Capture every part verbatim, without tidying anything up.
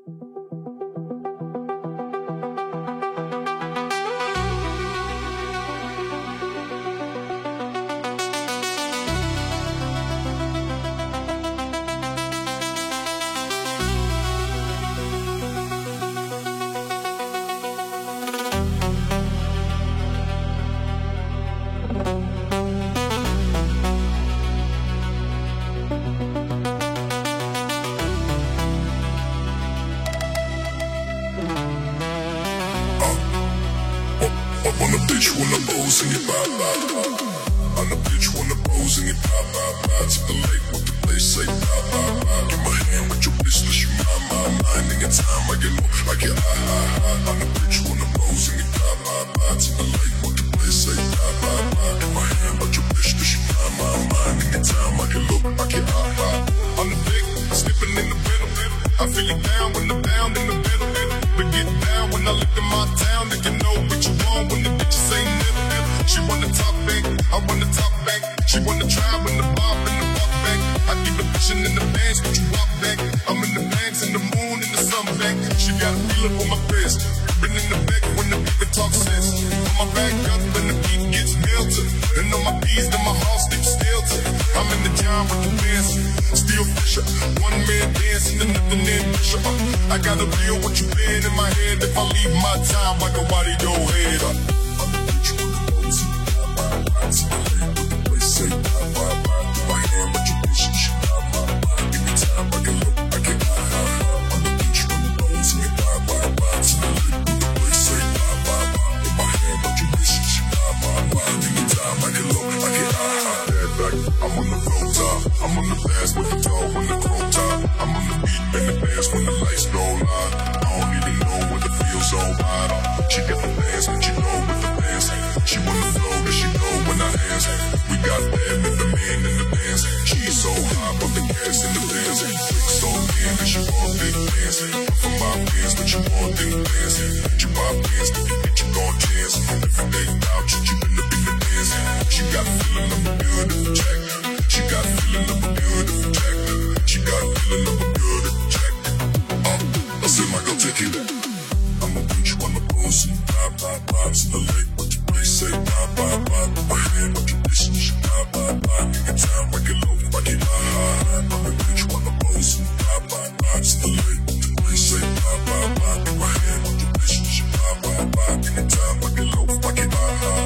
On the beach when I'm posing it, bye, bye, bye. On the beach when I'm posing it, bye, bye, bye. To the lake with the place say, bye, bye, bye. Get my hand with your business, you mind, my mind. In your time, I get low, I get high, high, high. On the beach when I'm posing it, bye, bye, bye. To the lake with the place say, bye, bye, bye. Get my hand with your business, you mind, my mind. In your time, I get low, I get high, high. On the big, skipping in the middle, I feel it down when I'm down in the middle. But get down when I look at my town, then you know what you want when the bitches say nibble. She want the top bank, I want the top bank. She want the try when the bob and the walk back. I keep the vision in the bands, but you walk back. I'm in the banks, in the moon, in the sun back. She got a feeling for my wrist. Been in the back when the people talk sense. On my back up when the beat gets melted. And on my P's, then my heart sticks still to. I'm in the job with the bands, still Fisher. One man dancing and nothing in pressure. I gotta feel what you been in my head. If I leave my time, I go body your head up. On the beach with the boats, bye, bye, bye. To the lake with the place say, bye, bye, bye. Do my hand with your vision, she bye, bye, bye. Give me time, I get low, I get high, high, high. On the beach with the boats, bye, bye, bye. To the lake with the place say, bye, bye, bye. Do my hand with your vision, she bye, bye, bye. Give me time, I get low, I get high, high. Head back, I'm on the flow top. I'm on the blast with the dog on the crow top. I'm on the beat, man, the dance when the lights go live. I don't even know what the feels so hot. She got the dance, but you know with the dance. She wanna flow, but she know when I hands. We got them and the man in the dance. She's so hot, but the gas in the dance. Quick so man, that she want big dance. I'm from my pants, but you want big dance. You buy pants, but you get you gon' dance. Every day out, you keep in the big dance. She got feeling of a beautiful jack. She got feeling of a beautiful jack. She got feeling of a beautiful jack. Uh, I said, my girl, take it back. I'm a beach when I'm posing, bye, bye, bye. To the lake, what the place say, bye, bye, bye. My hand, what you listen, she bye, bye, bye. In your time, I get low, I get high, high. I'm a beach when I'm posing, bye, bye, bye. To the lake, what the place say, bye, bye, bye. My hand, what you listen, she bye, bye, bye. In your time, I get low, I get high, high.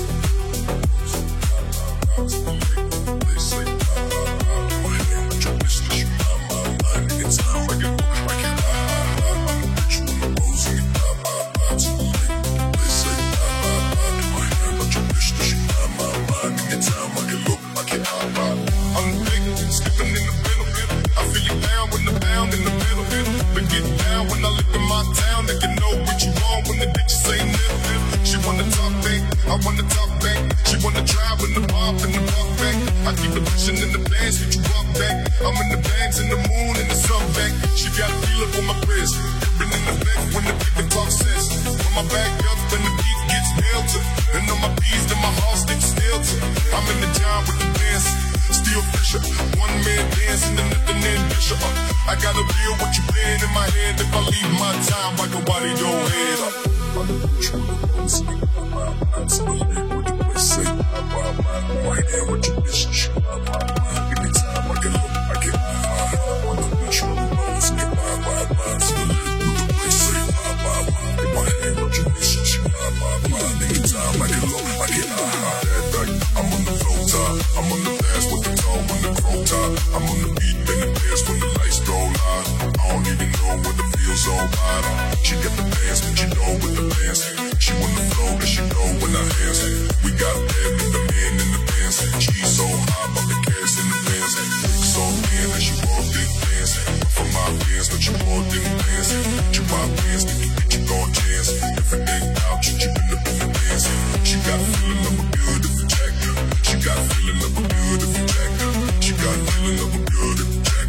To the lake, what the place say, bye, bye, bye. My hand, what you listen, she bye, bye, bye. In your time, I get low, I get high, high. I'm a beach when I'm posing, bye, bye, bye. To the lake, what the place say, bye, bye, bye. My hand, what you listen, she bye, bye, bye. In your time, I get low, I get high, high. I'm big, skipping in the middle, I feel you down when the pound in the middle, but get down when I look at my town, then you know what you want when the bitches say nil. She wanna talk back, I wanna talk back. She wanna try when the bob and the walk back. I keep the vision in the bands, but you walk back. I'm in the bands, in the moon, in the sun back. She got a feeling for my wrist. Been in the back when the people talk sense. When my back up and the beat gets melted. And on my P's, then my heart sticks still to. I'm in the job with the dance, still Fisher. One man dancing and nothing in pressure. I gotta feel what you been in my head. If I leave my time, I go body your head up. On the beach with the boats, bye, bye, bye. To the lake with the place say, bye, bye, bye. My hand with your bitch, bye, bye, bye. Give me time, I get low, I get high. On the beach with the boats, bye, bye, bye. To the lake with the place say, bye, bye, bye. My hand with your bitch, bye, bye, bye. Give me time, I get low, I get high. Head back, I'm on the flow top. I'm on the dance with the dog on the crow top. I'm on the beat, then the dance when the lights go live. I don't even know what the feels so hot. She got the dance, but you know with the dance. She wanna flow, that she know when I hands. We got them and the man in the dance. She's so hot, but the gas in the dance. Quick so man, that she want big dance. I'm from my fans, but you want them dance. You my fans, think you get you gon' dance. Every day out, you keep in the dance. She got a feeling of a beautiful jack. She got a feeling of a beautiful jack. She got a feeling of a beautiful jack.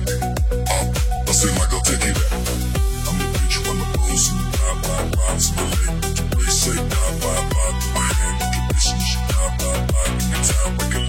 Uh, I say, my girl, take it back. I'm a bitch when I'm posing, bye, bye, bye. To the lake, they say, bye, bye, bye. My hand, you can listen, she bye, bye, bye. In the time, I can